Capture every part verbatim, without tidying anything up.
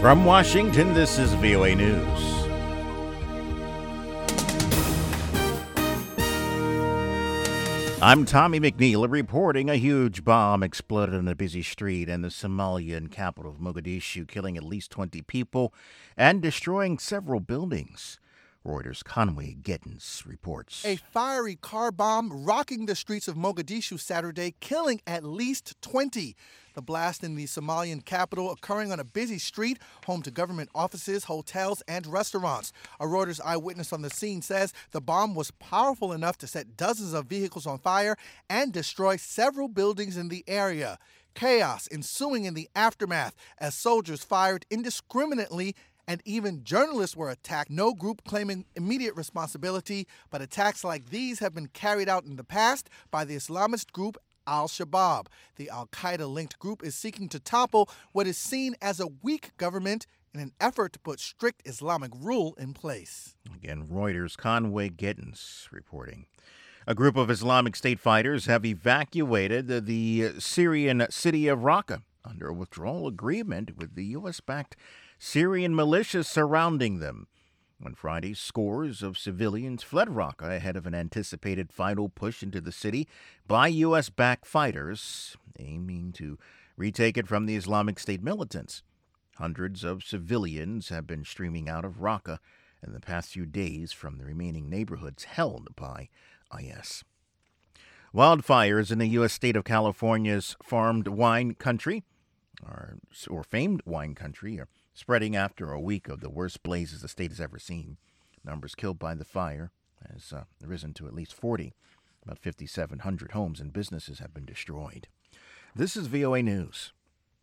From Washington, this is V O A News. I'm Tommy McNeil reporting a huge bomb exploded on a busy street in the Somalian capital of Mogadishu, killing at least twenty people and destroying several buildings. Reuters' Conway Gittins reports. A fiery car bomb rocking the streets of Mogadishu Saturday, killing at least twenty. The blast in the Somalian capital occurring on a busy street, home to government offices, hotels, and restaurants. A Reuters eyewitness on the scene says the bomb was powerful enough to set dozens of vehicles on fire and destroy several buildings in the area. Chaos ensuing in the aftermath as soldiers fired indiscriminately and even journalists were attacked. No group claiming immediate responsibility, but attacks like these have been carried out in the past by the Islamist group Al-Shabaab. The Al-Qaeda-linked group is seeking to topple what is seen as a weak government in an effort to put strict Islamic rule in place. Again, Reuters' Conway Gittins reporting. A group of Islamic State fighters have evacuated the Syrian city of Raqqa under a withdrawal agreement with the U S-backed Syrian militias surrounding them. On Friday, scores of civilians fled Raqqa ahead of an anticipated final push into the city by U S-backed fighters, aiming to retake it from the Islamic State militants. Hundreds of civilians have been streaming out of Raqqa in the past few days from the remaining neighborhoods held by I S. Wildfires in the U S state of California's farmed wine country, or, or famed wine country, are spreading after a week of the worst blazes the state has ever seen. Numbers killed by the fire has uh, risen to at least forty. About fifty-seven hundred homes and businesses have been destroyed. This is V O A News.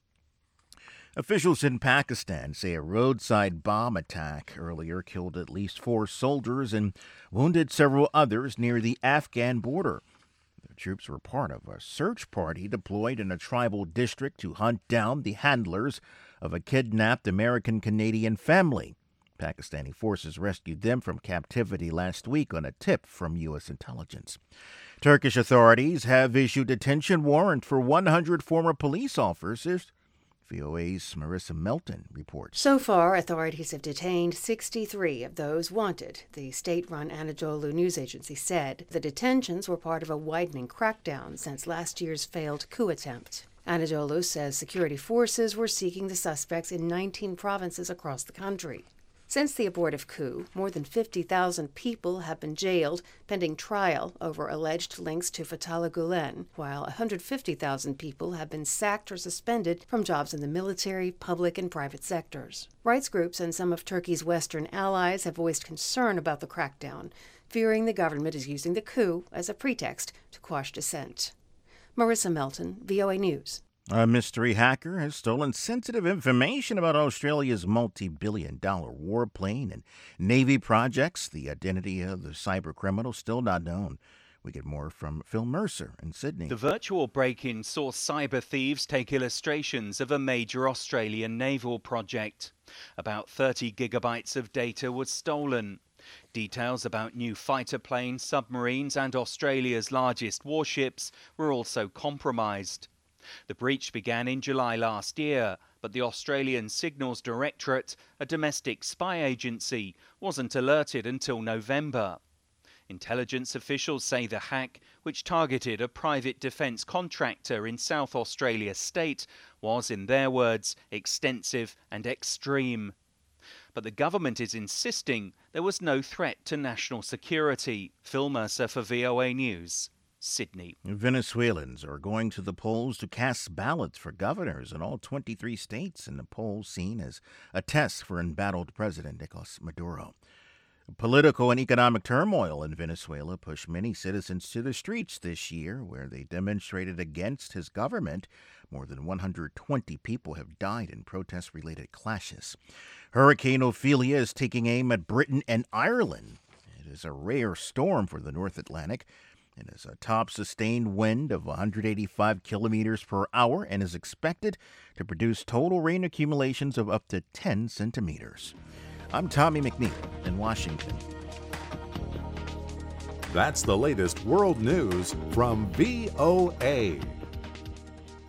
Officials in Pakistan say a roadside bomb attack earlier killed at least four soldiers and wounded several others near the Afghan border. The troops were part of a search party deployed in a tribal district to hunt down the handlers of a kidnapped American-Canadian family. Pakistani forces rescued them from captivity last week on a tip from U S intelligence. Turkish authorities have issued detention warrant for one hundred former police officers. V O A's Marissa Melton reports. So far, authorities have detained sixty-three of those wanted, the state-run Anadolu news agency said. The detentions were part of a widening crackdown since last year's failed coup attempt. Anadolu says security forces were seeking the suspects in nineteen provinces across the country. Since the abortive coup, more than fifty thousand people have been jailed pending trial over alleged links to Fethullah Gulen, while one hundred fifty thousand people have been sacked or suspended from jobs in the military, public, and private sectors. Rights groups and some of Turkey's Western allies have voiced concern about the crackdown, fearing the government is using the coup as a pretext to quash dissent. Marissa Melton, V O A News. A mystery hacker has stolen sensitive information about Australia's multi-billion dollar warplane and Navy projects. The identity of the cyber criminal still not known. We get more from Phil Mercer in Sydney. The virtual break-in saw cyber thieves take illustrations of a major Australian naval project. About thirty gigabytes of data was stolen. Details about new fighter planes, submarines, and Australia's largest warships were also compromised. The breach began in July last year, but the Australian Signals Directorate, a domestic spy agency, wasn't alerted until November. Intelligence officials say the hack, which targeted a private defence contractor in South Australia state, was, in their words, extensive and extreme. But the government is insisting there was no threat to national security. Phil Mercer for V O A News, Sydney. Venezuelans are going to the polls to cast ballots for governors in all twenty-three states, in the polls seen as a test for embattled President Nicolas Maduro. Political and economic turmoil in Venezuela pushed many citizens to the streets this year, where they demonstrated against his government. More than one hundred twenty people have died in protest-related clashes. Hurricane Ophelia is taking aim at Britain and Ireland. It is a rare storm for the North Atlantic. It has a top sustained wind of one hundred eighty-five kilometers per hour and is expected to produce total rain accumulations of up to ten centimeters. I'm Tommy McNeil in Washington. That's the latest world news from V O A.